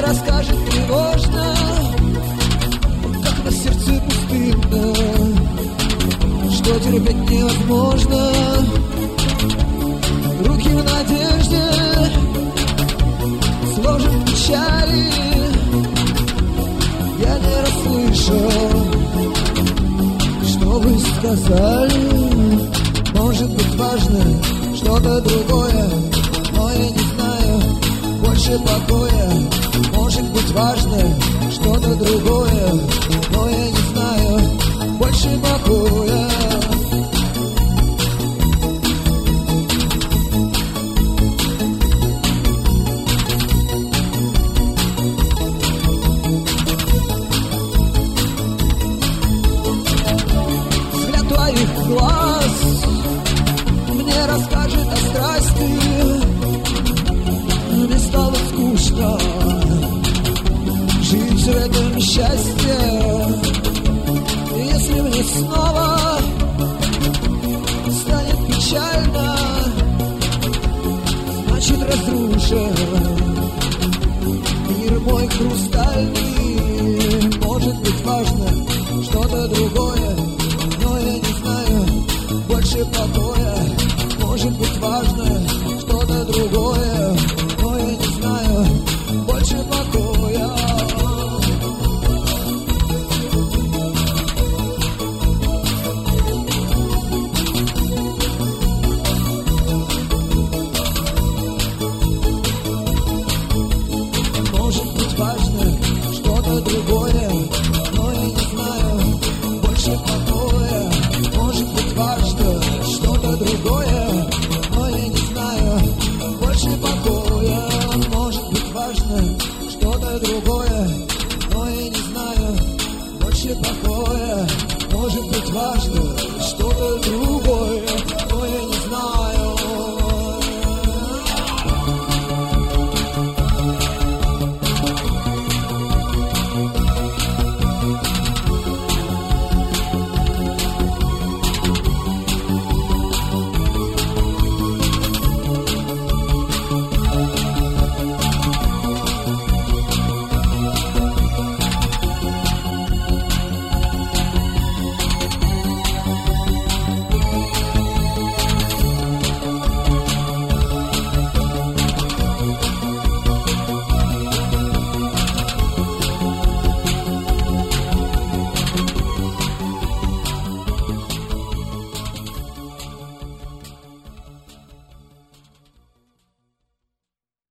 расскажет тревожно, как на сердце пустынно, что терпеть невозможно. Руки в надежде сложим печали. Я не расслышал, что вы сказали. Может быть важно что-то другое, но я не знаю, больше покоя. Может быть важно что-то другое, но я не знаю, больше покоя. Взгляд твоих глаз мне расскажет о страсти. Мне стало скучно жить в этом счастье. И если мне снова станет печально, значит разрушен мир мой хрустальный. Может быть важно что-то другое, но я не знаю, больше покоя. Может быть важно что-то другое, но я не знаю, больше покоя. Может быть важно что-то другое, но я не знаю, больше покоя. Может быть важно что-то другое, но я не знаю, больше покоя. Может быть важно что-то другое, но я не знаю, больше покоя. Может быть важно что-то другое.